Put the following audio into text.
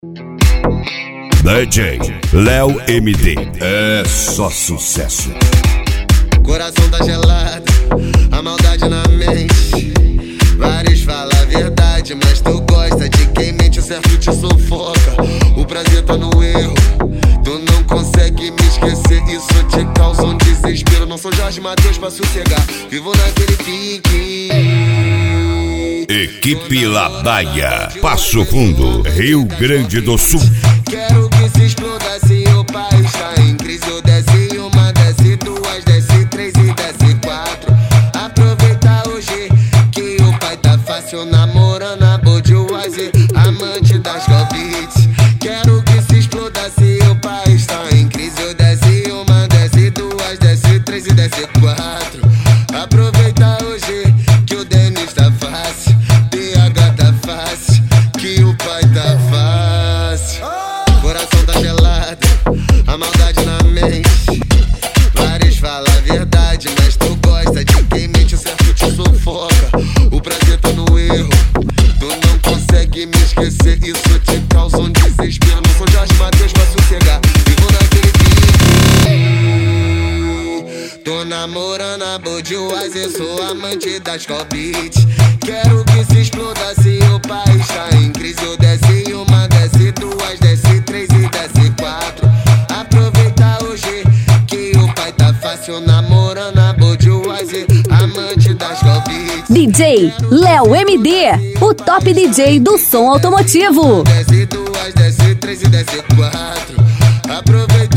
DJ Léo MD, é só sucesso. Coração tá gelado, a maldade na mente. Vários falam a verdade, mas tu gosta de quem mente. O certo te sufoca, o prazer tá no erro. Tu não consegue me esquecer, isso te causa um desespero. Não sou Jorge Mateus pra sossegar, vivo naquele pique. Equipe Ladaia, Passo Fundo, Rio Grande do Sul. Quero que se exploda se o país tá em crise. Eu desce uma, desce duas, desce três e desce quatro. Aproveita hoje que o pai tá fácil, namorando a Budweiser, amante das Copits. Quero que se exploda se o país tá em crise. Eu desce uma, desce duas, desce três e desce quatro. Aproveita hoje que o Denis tá fácil, DH tá fácil, que o pai tá fácil. Coração tá gelado, a maldade na mente. Vários falam a verdade, mas tu gosta de quem mente. O certo te sufoca, o prazer tá no erro. Tu não consegue me esquecer, isso te causa um desespero. Não sou Jorge Mateus pra sossegar, vivo naquele pique. Tô namorando a Budweiser, sou amante das Copits. Quero que se exploda se o país tá em crise. Eu desce uma, desce duas, desce três e desce quatro. Aproveita hoje que o pai tá fácil, namorando a Budweiser, amante das Copits. DJ Léo MD, o top DJ do som automotivo. Desce duas, desce três e desce quatro. Aproveita